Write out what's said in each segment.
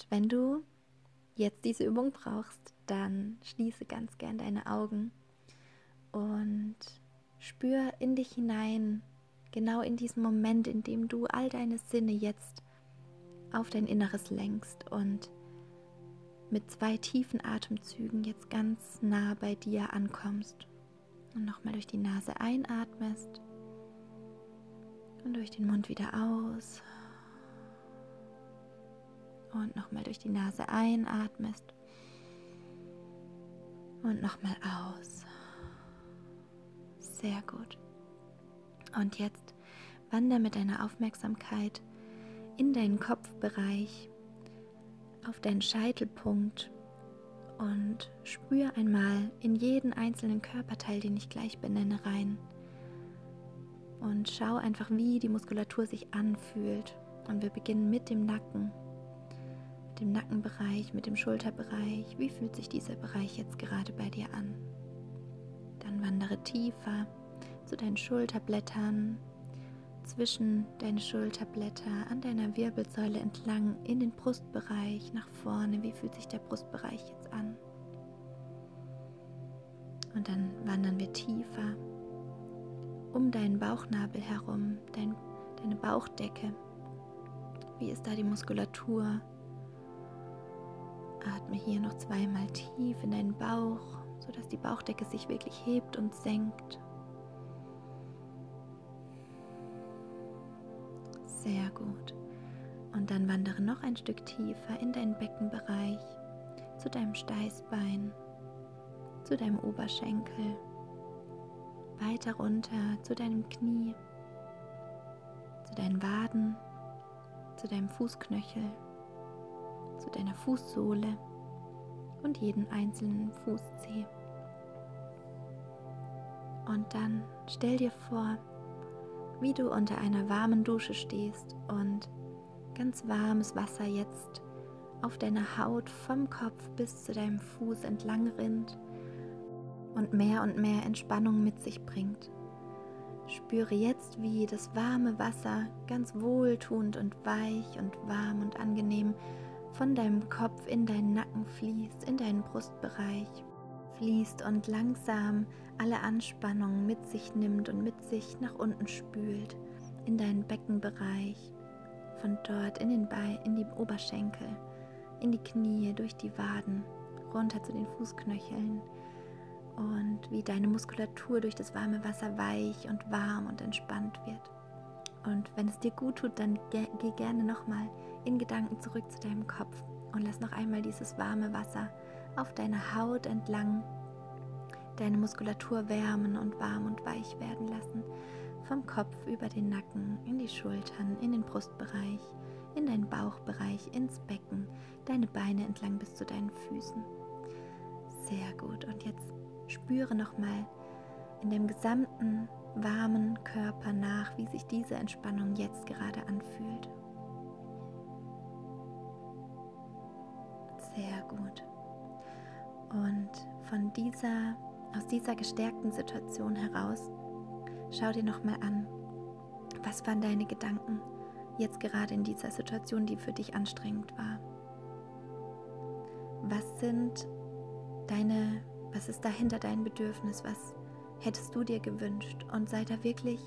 wenn du jetzt diese Übung brauchst, dann schließe ganz gern deine Augen und spür in dich hinein, genau in diesem Moment, in dem du all deine Sinne jetzt auf dein Inneres lenkst und mit 2 tiefen Atemzügen jetzt ganz nah bei dir ankommst und nochmal durch die Nase einatmest und durch den Mund wieder aus und nochmal durch die Nase einatmest und nochmal aus. Sehr gut. Und jetzt wandere mit deiner Aufmerksamkeit in deinen Kopfbereich, auf deinen Scheitelpunkt und spür einmal in jeden einzelnen Körperteil, den ich gleich benenne, rein. Und schau einfach, wie die Muskulatur sich anfühlt. Und wir beginnen mit dem Nacken, mit dem Nackenbereich, mit dem Schulterbereich. Wie fühlt sich dieser Bereich jetzt gerade bei dir an? Dann wandere tiefer zu deinen Schulterblättern, zwischen deine Schulterblätter, an deiner Wirbelsäule entlang, in den Brustbereich, nach vorne. Wie fühlt sich der Brustbereich jetzt an? Und dann wandern wir tiefer um deinen Bauchnabel herum, deine Bauchdecke. Wie ist da die Muskulatur? Atme hier noch 2-mal tief in deinen Bauch, sodass die Bauchdecke sich wirklich hebt und senkt. Sehr gut. Und dann wandere noch ein Stück tiefer in deinen Beckenbereich, zu deinem Steißbein, zu deinem Oberschenkel, weiter runter zu deinem Knie, zu deinen Waden, zu deinem Fußknöchel, zu deiner Fußsohle und jeden einzelnen Fußzeh. Und dann stell dir vor, wie du unter einer warmen Dusche stehst und ganz warmes Wasser jetzt auf deiner Haut vom Kopf bis zu deinem Fuß entlang rinnt und mehr Entspannung mit sich bringt. Spüre jetzt, wie das warme Wasser ganz wohltuend und weich und warm und angenehm von deinem Kopf in deinen Nacken fließt, in deinen Brustbereich fließt und langsam alle Anspannung mit sich nimmt und mit sich nach unten spült, in deinen Beckenbereich, von dort in die Oberschenkel, in die Knie, durch die Waden, runter zu den Fußknöcheln und wie deine Muskulatur durch das warme Wasser weich und warm und entspannt wird. Und wenn es dir gut tut, dann geh gerne nochmal in Gedanken zurück zu deinem Kopf und lass noch einmal dieses warme Wasser auf deiner Haut entlang deine Muskulatur wärmen und warm und weich werden lassen. Vom Kopf über den Nacken, in die Schultern, in den Brustbereich, in deinen Bauchbereich, ins Becken, deine Beine entlang bis zu deinen Füßen. Sehr gut. Und jetzt spüre nochmal in dem gesamten warmen Körper nach, wie sich diese Entspannung jetzt gerade anfühlt. Sehr gut. Und aus dieser gestärkten Situation heraus, schau dir nochmal an, was waren deine Gedanken jetzt gerade in dieser Situation, die für dich anstrengend war? Was ist dahinter dein Bedürfnis? Was hättest du dir gewünscht? Und sei da wirklich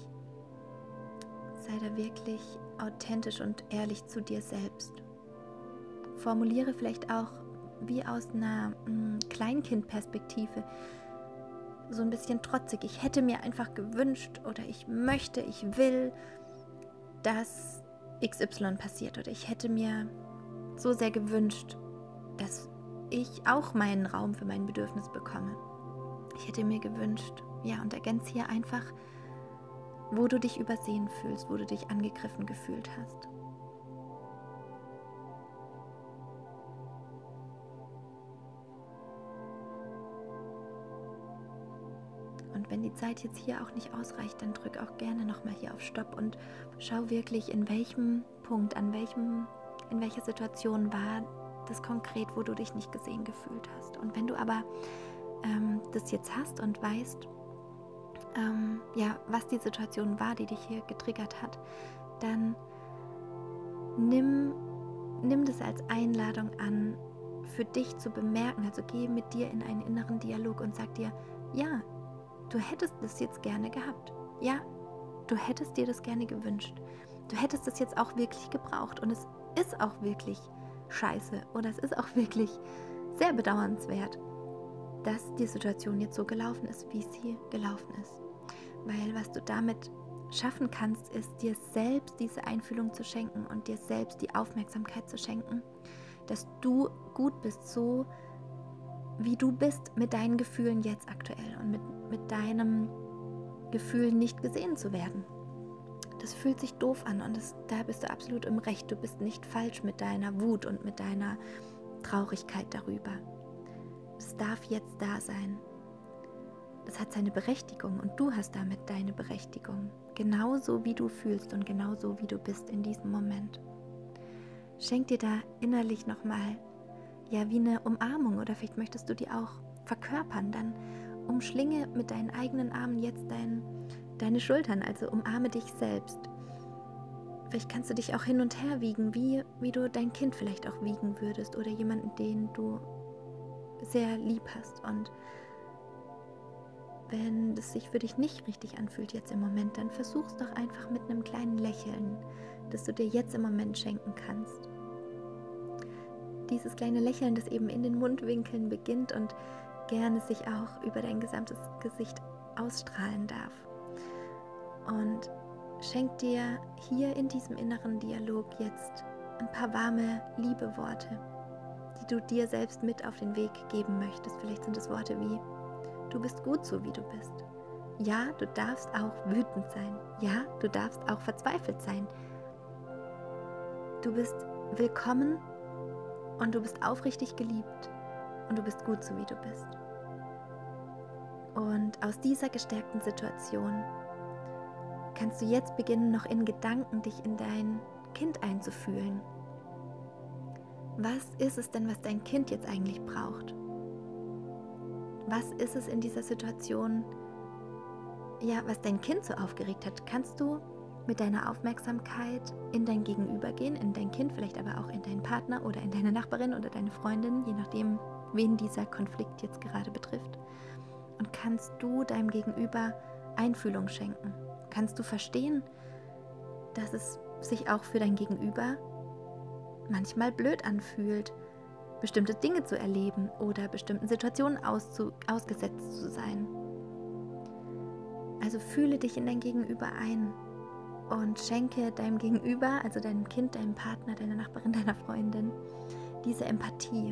authentisch und ehrlich zu dir selbst. Formuliere vielleicht auch wie aus einer Kleinkindperspektive, so ein bisschen trotzig. Ich hätte mir einfach gewünscht oder ich will, dass XY passiert, oder ich hätte mir so sehr gewünscht, dass ich auch meinen Raum für mein Bedürfnis bekomme. Ich hätte mir gewünscht, und ergänze hier einfach, wo du dich übersehen fühlst, wo du dich angegriffen gefühlt hast. Und wenn die Zeit jetzt hier auch nicht ausreicht, dann drück auch gerne nochmal hier auf Stopp und schau wirklich, in welchem Punkt, in welcher Situation war das konkret, wo du dich nicht gesehen gefühlt hast. Und wenn du aber das jetzt hast und weißt, was die Situation war, die dich hier getriggert hat, dann nimm nimm das als Einladung an, für dich zu bemerken. Also geh mit dir in einen inneren Dialog und sag dir, ja, du hättest das jetzt gerne gehabt. Ja, du hättest dir das gerne gewünscht. Du hättest das jetzt auch wirklich gebraucht. Und es ist auch wirklich scheiße oder es ist auch wirklich sehr bedauernswert, dass die Situation jetzt so gelaufen ist, wie sie gelaufen ist. Weil was du damit schaffen kannst, ist dir selbst diese Einfühlung zu schenken und dir selbst die Aufmerksamkeit zu schenken, dass du gut bist, so wie du bist mit deinen Gefühlen jetzt aktuell und mit deinem Gefühl, nicht gesehen zu werden. Das fühlt sich doof an und da bist du absolut im Recht. Du bist nicht falsch mit deiner Wut und mit deiner Traurigkeit darüber. Das darf jetzt da sein. Das hat seine Berechtigung und du hast damit deine Berechtigung. Genauso wie du fühlst und genauso wie du bist in diesem Moment. Schenk dir da innerlich nochmal, ja, wie eine Umarmung oder vielleicht möchtest du die auch verkörpern. Dann umschlinge mit deinen eigenen Armen jetzt deine Schultern, also umarme dich selbst. Vielleicht kannst du dich auch hin und her wiegen, wie du dein Kind vielleicht auch wiegen würdest oder jemanden, den du sehr lieb hast. Und wenn es sich für dich nicht richtig anfühlt jetzt im Moment, dann versuch's doch einfach mit einem kleinen Lächeln, das du dir jetzt im Moment schenken kannst. Dieses kleine Lächeln, das eben in den Mundwinkeln beginnt und gerne sich auch über dein gesamtes Gesicht ausstrahlen darf. Und schenk dir hier in diesem inneren Dialog jetzt ein paar warme Liebeworte, die du dir selbst mit auf den Weg geben möchtest. Vielleicht sind es Worte wie: Du bist gut so, wie du bist. Ja, du darfst auch wütend sein. Ja, du darfst auch verzweifelt sein. Du bist willkommen und du bist aufrichtig geliebt und du bist gut so, wie du bist. Und aus dieser gestärkten Situation kannst du jetzt beginnen, noch in Gedanken dich in dein Kind einzufühlen. Was ist es denn, was dein Kind jetzt eigentlich braucht? Was ist es in dieser Situation, ja, was dein Kind so aufgeregt hat? Kannst du mit deiner Aufmerksamkeit in dein Gegenüber gehen, in dein Kind, vielleicht aber auch in deinen Partner oder in deine Nachbarin oder deine Freundin, je nachdem, wen dieser Konflikt jetzt gerade betrifft? Und kannst du deinem Gegenüber Einfühlung schenken? Kannst du verstehen, dass es sich auch für dein Gegenüber manchmal blöd anfühlt, bestimmte Dinge zu erleben oder bestimmten Situationen ausgesetzt zu sein? Also fühle dich in dein Gegenüber ein und schenke deinem Gegenüber, also deinem Kind, deinem Partner, deiner Nachbarin, deiner Freundin, diese Empathie.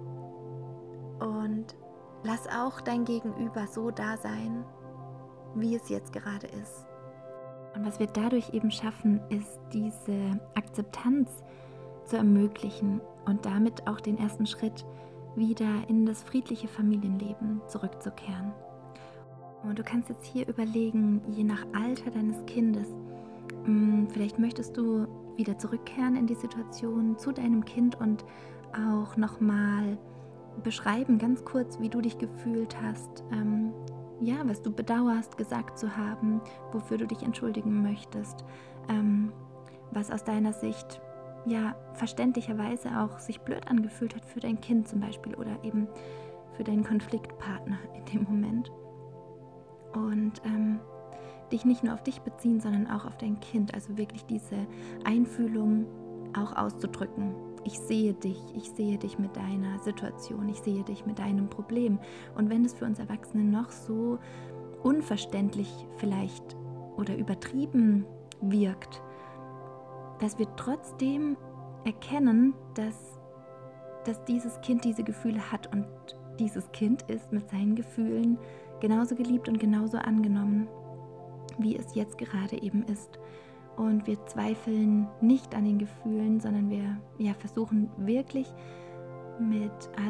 Und lass auch dein Gegenüber so da sein, wie es jetzt gerade ist. Und was wir dadurch eben schaffen, ist diese Akzeptanz zu ermöglichen und damit auch den ersten Schritt wieder in das friedliche Familienleben zurückzukehren. Und du kannst jetzt hier überlegen, je nach Alter deines Kindes, vielleicht möchtest du wieder zurückkehren in die Situation zu deinem Kind und auch nochmal beschreiben, ganz kurz, wie du dich gefühlt hast, ja, was du bedauerst, gesagt zu haben, wofür du dich entschuldigen möchtest, was aus deiner Sicht ja verständlicherweise auch sich blöd angefühlt hat für dein Kind zum Beispiel oder eben für deinen Konfliktpartner in dem Moment. Und dich nicht nur auf dich beziehen, sondern auch auf dein Kind, also wirklich diese Einfühlung auch auszudrücken. Ich sehe dich mit deiner Situation, ich sehe dich mit deinem Problem. Und wenn es für uns Erwachsene noch so unverständlich vielleicht oder übertrieben wirkt, dass wir trotzdem erkennen, dass dieses Kind diese Gefühle hat und dieses Kind ist mit seinen Gefühlen genauso geliebt und genauso angenommen, wie es jetzt gerade eben ist. Und wir zweifeln nicht an den Gefühlen, sondern wir versuchen wirklich mit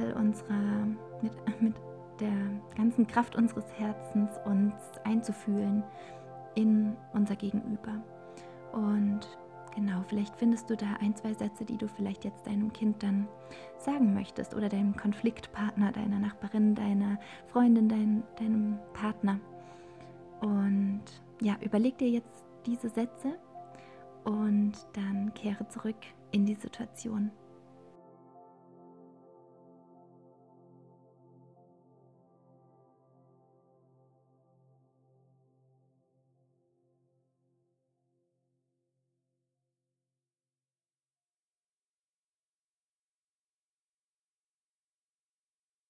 der ganzen Kraft unseres Herzens uns einzufühlen in unser Gegenüber. Und genau, vielleicht findest du da 1, 2 Sätze, die du vielleicht jetzt deinem Kind dann sagen möchtest oder deinem Konfliktpartner, deiner Nachbarin, deiner Freundin, deinem Partner. Und ja, überleg dir jetzt diese Sätze und dann kehre zurück in die Situation.